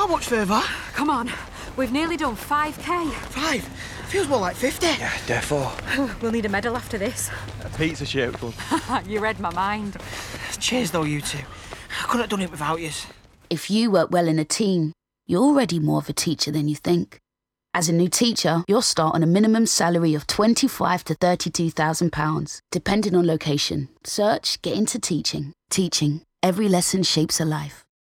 much further? Come on, we've nearly done 5k. 5? Feels more like 50. Yeah, therefore. We'll need a medal after this. A pizza shaped one. You read my mind. Cheers though, you two. I couldn't have done it without yous. If you work well in a team, you're already more of a teacher than you think. As a new teacher, you'll start on a minimum salary of £25,000 to £32,000, depending on location. Search Get Into Teaching. Teaching. Every lesson shapes a life.